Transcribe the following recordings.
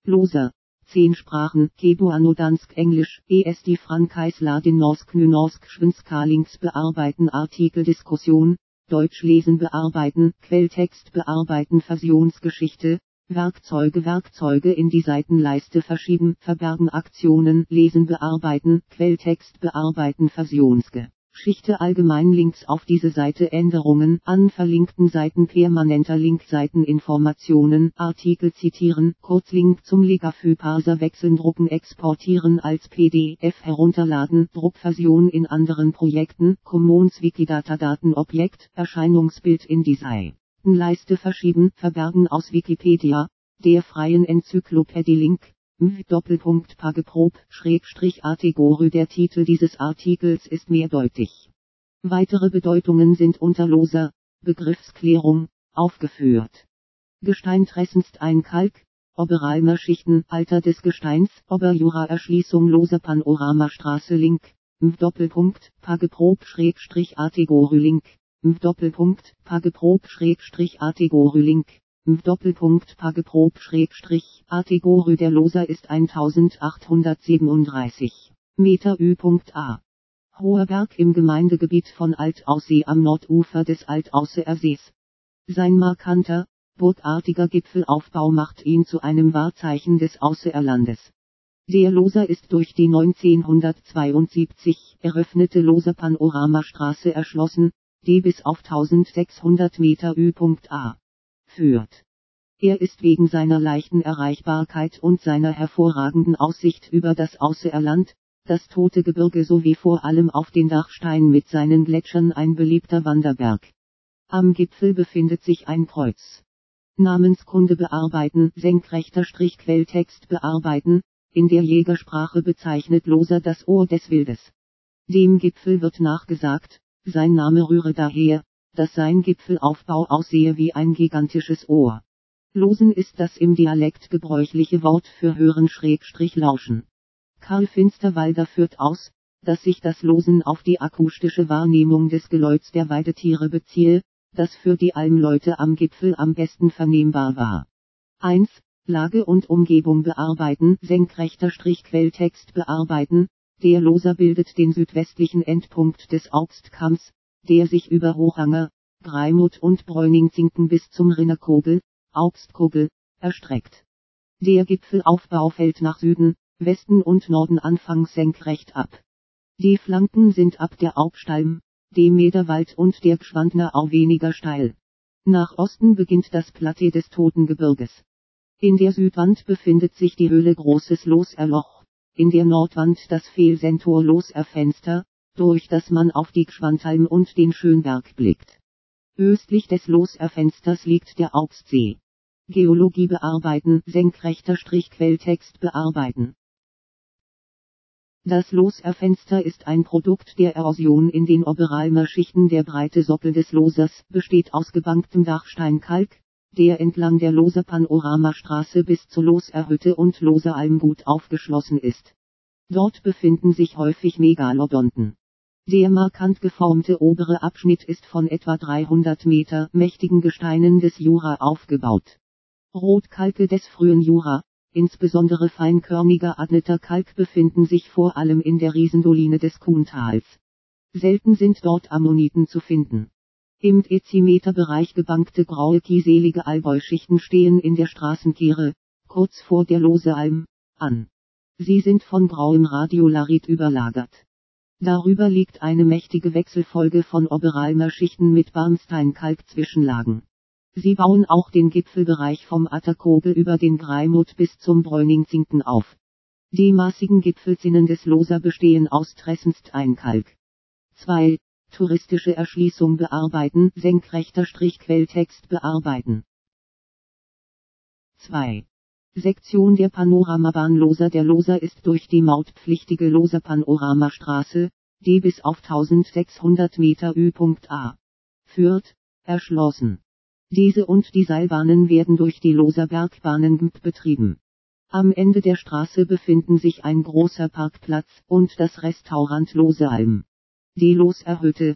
Loser. 10 Sprachen, Cebuano Dansk Englisch, ESD Frankais Ladin Norsk Nynorsk Svenska Links bearbeiten Artikel Diskussion, Deutsch lesen bearbeiten, Quelltext bearbeiten Versionsgeschichte, Werkzeuge in die Seitenleiste verschieben, verbergen Aktionen, lesen bearbeiten, Quelltext bearbeiten Versionsgeschichte allgemein Links auf diese Seite Änderungen an verlinkten Seiten permanenter Link Seiteninformationen, Artikel zitieren, Kurzlink zum Legafy-Parser wechseln drucken exportieren als PDF herunterladen, Druckversion in anderen Projekten, Commons Wikidata Datenobjekt, Erscheinungsbild in die Seitenleiste verschieben, verbergen aus Wikipedia, der freien Enzyklopädie Link, Pageprob-Artigory. Der Titel dieses Artikels ist mehrdeutig. Weitere Bedeutungen sind unter Loser, Begriffsklärung, aufgeführt. Gesteintressendst ein Kalk, Oberalmer Schichten, Alter des Gesteins, Oberjura-Erschließung Loser Panoramastraße Link, Pageprob-Artigory Link, Pageprob-Artigory Link, Pageprob-Artigory. Der Loser ist 1837 Meter Ü.A. hoher Berg im Gemeindegebiet von Altaussee am Nordufer des Altausseer Sees. Sein markanter, burgartiger Gipfelaufbau macht ihn zu einem Wahrzeichen des Ausseerlandes. Der Loser ist durch die 1972 eröffnete Loser Panoramastraße erschlossen, die bis auf 1600 Meter Ü.A. führt. Er ist wegen seiner leichten Erreichbarkeit und seiner hervorragenden Aussicht über das Ausseerland, das Tote Gebirge sowie vor allem auf den Dachstein mit seinen Gletschern ein beliebter Wanderberg. Am Gipfel befindet sich ein Kreuz. Namenskunde bearbeiten, senkrechter Strich Quelltext bearbeiten, in der Jägersprache bezeichnet Loser das Ohr des Wildes. Dem Gipfel wird nachgesagt, sein Name rühre daher, dass sein Gipfelaufbau aussehe wie ein gigantisches Ohr. Losen ist das im Dialekt gebräuchliche Wort für hören/lauschen. Karl Finsterwalder führt aus, dass sich das Losen auf die akustische Wahrnehmung des Geläuts der Weidetiere beziehe, das für die Almleute am Gipfel am besten vernehmbar war. 1. Lage und Umgebung bearbeiten, senkrechter Strich Quelltext bearbeiten. Der Loser bildet den südwestlichen Endpunkt des Augstkamms, der sich über Hochanger, Greimut und Bräuningsinken bis zum Rinnerkogel, Augstkogel, erstreckt. Der Gipfelaufbau fällt nach Süden, Westen und Norden anfangs senkrecht ab. Die Flanken sind ab der Augstalm, dem Mederwald und der Gschwandner Au weniger steil. Nach Osten beginnt das Plateau des Totengebirges. In der Südwand befindet sich die Höhle Großes Loserloch, in der Nordwand das Felsentor Loserfenster, durch das man auf die Gschwandalm und den Schönberg blickt. Östlich des Loserfensters liegt der Augstsee. Geologie bearbeiten, senkrechter Strich Quelltext bearbeiten. Das Loserfenster ist ein Produkt der Erosion in den Oberalmer Schichten. Der breite Sockel des Losers besteht aus gebanktem Dachsteinkalk, der entlang der Loser Panoramastraße bis zur Loserhütte und Loseralm gut aufgeschlossen ist. Dort befinden sich häufig Megalodonten. Der markant geformte obere Abschnitt ist von etwa 300 Meter mächtigen Gesteinen des Jura aufgebaut. Rotkalke des frühen Jura, insbesondere feinkörniger adneter Kalk, befinden sich vor allem in der Riesendoline des Kuntals. Selten sind dort Ammoniten zu finden. Im Dezimeterbereich gebankte graue kieselige Allgäuschichten stehen in der Straßenkehre, kurz vor der Loseralm, an. Sie sind von grauem Radiolarit überlagert. Darüber liegt eine mächtige Wechselfolge von Oberalmer Schichten mit Barnsteinkalk-Zwischenlagen. Sie bauen auch den Gipfelbereich vom Atterkogel über den Greimut bis zum Bräuningsinken auf. Die massigen Gipfelzinnen des Loser bestehen aus Tressendsteinkalk. 2. Touristische Erschließung bearbeiten, senkrechter Strich Quelltext bearbeiten. 2. Sektion der Panoramabahn Loser. Der Loser ist durch die mautpflichtige Loser Panoramastraße, die bis auf 1600 Meter Ü.A. führt, erschlossen. Diese und die Seilbahnen werden durch die Loser Bergbahnen betrieben. Am Ende der Straße befinden sich ein großer Parkplatz und das Restaurant Loseralm. Die Loserhütte,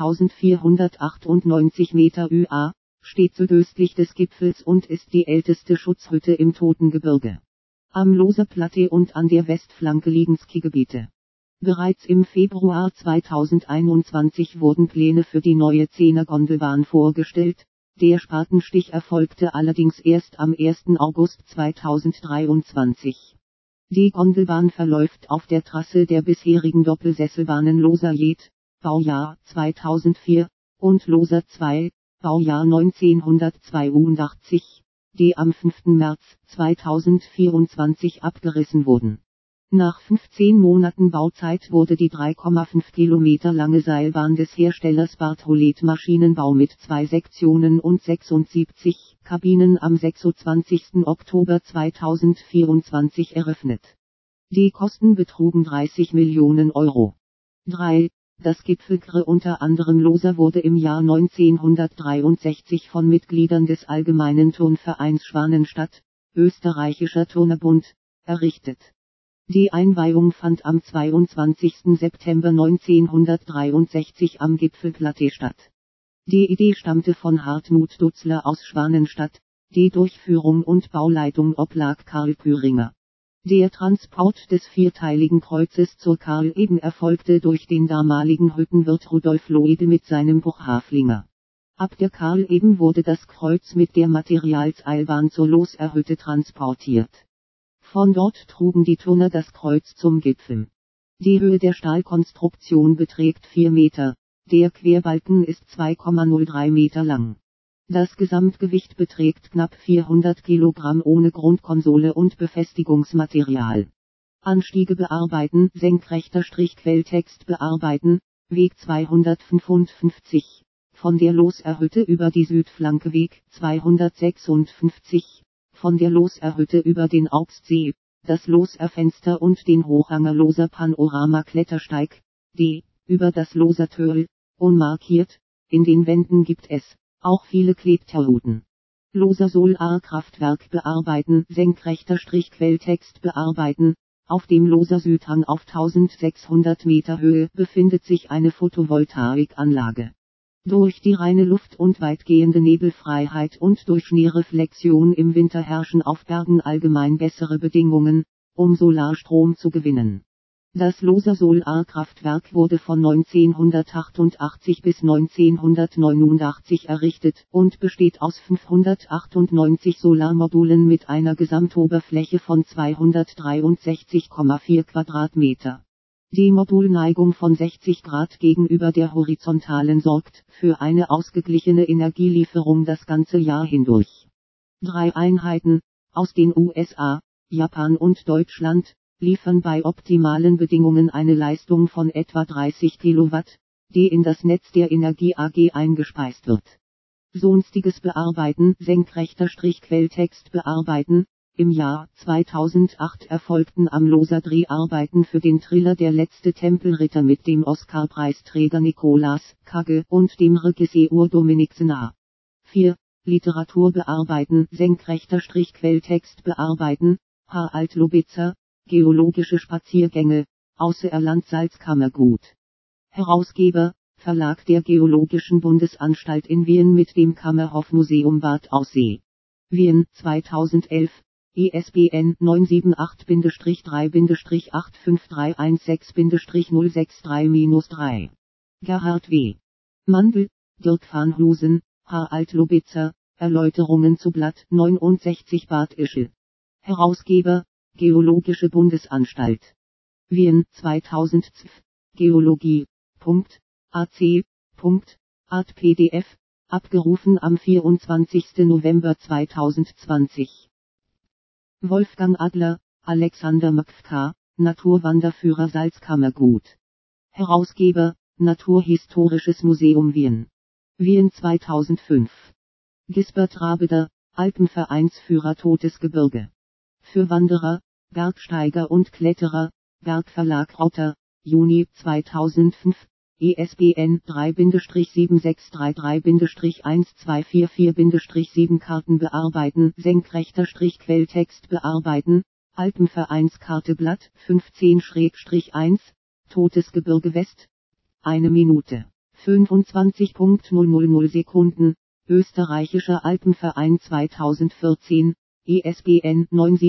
1498 Meter Ü.A., steht südöstlich des Gipfels und ist die älteste Schutzhütte im Totengebirge. Am Loser Plateau und an der Westflanke liegen Skigebiete. Bereits im Februar 2021 wurden Pläne für die neue 10er Gondelbahn vorgestellt. Der Spatenstich erfolgte allerdings erst am 1. August 2023. Die Gondelbahn verläuft auf der Trasse der bisherigen Doppelsesselbahnen Loser-Jed, Baujahr 2004, und Loser 2, Baujahr 1982, die am 5. März 2024 abgerissen wurden. Nach 15 Monaten Bauzeit wurde die 3,5 Kilometer lange Seilbahn des Herstellers Bartholet Maschinenbau mit 2 Sektionen und 76 Kabinen am 26. Oktober 2024 eröffnet. Die Kosten betrugen 30 Millionen Euro. 3. Das Gipfelgre unter anderem Loser wurde im Jahr 1963 von Mitgliedern des Allgemeinen Turnvereins Schwanenstadt, Österreichischer Turnerbund, errichtet. Die Einweihung fand am 22. September 1963 am Gipfelplateau statt. Die Idee stammte von Hartmut Dutzler aus Schwanenstadt, die Durchführung und Bauleitung oblag Karl Püringer. Der Transport des vierteiligen Kreuzes zur Karl Eben erfolgte durch den damaligen Hüttenwirt Rudolf Loede mit seinem Buchhaflinger. Ab der Karl Eben wurde das Kreuz mit der Materialseilbahn zur Loserhütte transportiert. Von dort trugen die Turner das Kreuz zum Gipfel. Die Höhe der Stahlkonstruktion beträgt 4 Meter, der Querbalken ist 2,03 Meter lang. Das Gesamtgewicht beträgt knapp 400 Kilogramm ohne Grundkonsole und Befestigungsmaterial. Anstiege bearbeiten, senkrechter Strichquelltext bearbeiten, Weg 255, von der Loserhütte über die Südflanke Weg 256, von der Loserhütte über den Augstsee, das Loserfenster und den Hochhanger Loser Panorama Klettersteig, D, über das Losertöl, unmarkiert, in den Wänden gibt es auch viele Klebterrouten. Loser Solarkraftwerk bearbeiten, senkrechter Strichquelltext bearbeiten, auf dem Loser Südhang auf 1600 Meter Höhe befindet sich eine Photovoltaikanlage. Durch die reine Luft und weitgehende Nebelfreiheit und durch Schneereflexion im Winter herrschen auf Bergen allgemein bessere Bedingungen, um Solarstrom zu gewinnen. Das Loser Solarkraftwerk wurde von 1988 bis 1989 errichtet und besteht aus 598 Solarmodulen mit einer Gesamtoberfläche von 263,4 Quadratmeter. Die Modulneigung von 60 Grad gegenüber der horizontalen sorgt für eine ausgeglichene Energielieferung das ganze Jahr hindurch. 3 Einheiten, aus den USA, Japan und Deutschland, liefern bei optimalen Bedingungen eine Leistung von etwa 30 Kilowatt, die in das Netz der Energie AG eingespeist wird. Sonstiges bearbeiten, senkrechter Strichquelltext bearbeiten. Im Jahr 2008 erfolgten am Loser Dreharbeiten für den Thriller Der letzte Tempelritter mit dem Oscar-Preisträger Nicolas Cage und dem Regisseur Dominique Senard. 4. Literatur bearbeiten, senkrechter Strichquelltext bearbeiten, H. Alt-Lobitzer, Geologische Spaziergänge, Außererland Salzkammergut. Herausgeber, Verlag der Geologischen Bundesanstalt in Wien mit dem Kammerhof-Museum Bad Aussee. Wien, 2011, ISBN 978-3-85316-063-3. Gerhard W. Mandl, Dirk van Husen, H. Alt-Lobitzer, Erläuterungen zu Blatt 69 Bad Ischl. Herausgeber, Geologische Bundesanstalt. Wien, 2012, Geologie. AC. Art PDF, abgerufen am 24. November 2020. Wolfgang Adler, Alexander Mkfk, Naturwanderführer Salzkammergut. Herausgeber, Naturhistorisches Museum Wien. Wien 2005. Gisbert Rabeder, Alpenvereinsführer Totes Gebirge. Für Wanderer, Bergsteiger und Kletterer, Bergverlag Rotter, Juni 2005, ISBN 3-7633-1244-7 Karten bearbeiten, senkrechter Strichquelltext bearbeiten, Alpenvereinskarteblatt 15-1, Totes Gebirge West, 1 Minute, 25,000 Sekunden, Österreichischer Alpenverein 2014, ISBN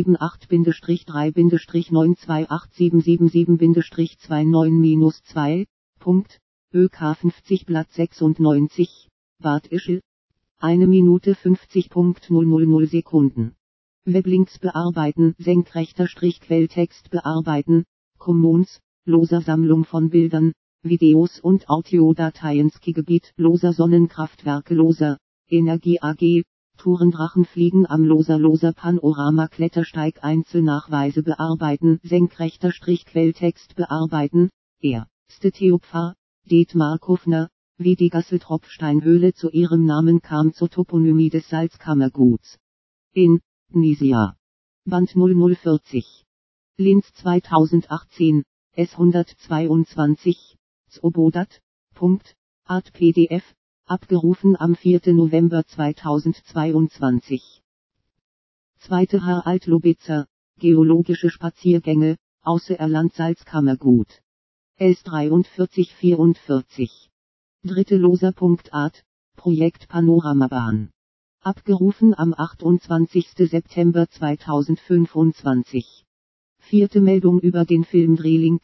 978-3-928777-29-2, ÖK 50 Blatt 96, Bad Ischl, 1 Minute 50.000 Sekunden. Weblinks bearbeiten, senkrechter Strich Quelltext bearbeiten, Commons, loser Sammlung von Bildern, Videos und Audiodateien Skigebiet, loser Sonnenkraftwerke loser, Energie AG, Tourendrachen fliegen am loser Panorama Klettersteig Einzelnachweise bearbeiten, senkrechter Strich Quelltext bearbeiten, Erste Theopfar, Dietmar Kufner, wie die Gassel-Tropfsteinhöhle zu ihrem Namen kam zur Toponymie des Salzkammerguts. In Nisia. Band 0040. Linz 2018, S122, Zwobodat. Art PDF, abgerufen am 4. November 2022. 2. Herr Altlobitzer, Geologische Spaziergänge, Außererland Salzkammergut. S 4344. 3. Loser.art, Projekt Panoramabahn. Abgerufen am 28. September 2025. 4. Meldung über den Filmdrehlink,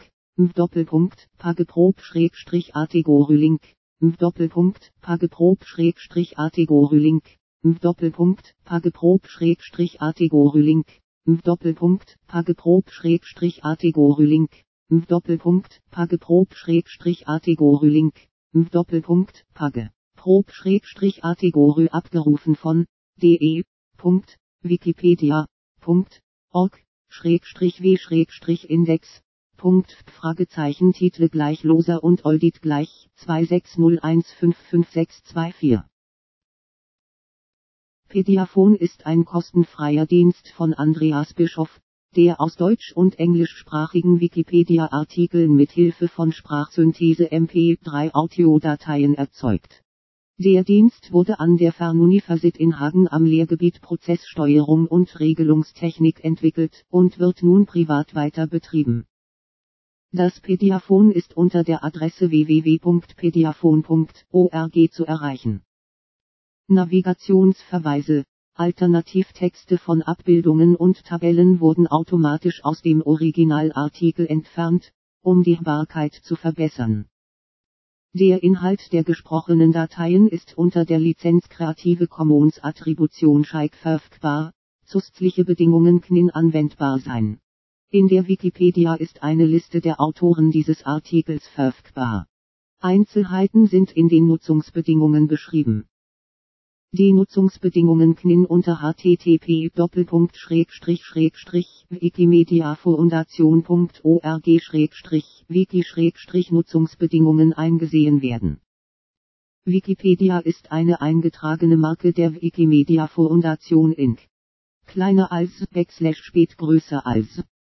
Pageprob-Ategorylink, Pageprob-Ategorylink, Pageprob-Ategorylink, Pageprob-Ategorylink, Pageprob-Ategorylink, Prob-Ategory abgerufen von de.wikipedia.org/w/index. Titel gleich loser und Oldit gleich 2601555624. Pediaphon ist ein kostenfreier Dienst von Andreas Bischoff, der aus deutsch- und englischsprachigen Wikipedia-Artikeln mit Hilfe von Sprachsynthese MP3-Audiodateien erzeugt. Der Dienst wurde an der Fernuniversität in Hagen am Lehrgebiet Prozesssteuerung und Regelungstechnik entwickelt und wird nun privat weiter betrieben. Das Pediaphon ist unter der Adresse www.pediaphon.org zu erreichen. Navigationsverweise, Alternativtexte von Abbildungen und Tabellen wurden automatisch aus dem Originalartikel entfernt, um die Hörbarkeit zu verbessern. Der Inhalt der gesprochenen Dateien ist unter der Lizenz Creative Commons Attribution Share verfügbar, zusätzliche Bedingungen können anwendbar sein. In der Wikipedia ist eine Liste der Autoren dieses Artikels verfügbar. Einzelheiten sind in den Nutzungsbedingungen beschrieben. Die Nutzungsbedingungen können unter http://wikimediafoundation.org/wiki/Nutzungsbedingungen eingesehen werden. Wikipedia ist eine eingetragene Marke der Wikimedia Foundation Inc. Kleiner als / größer als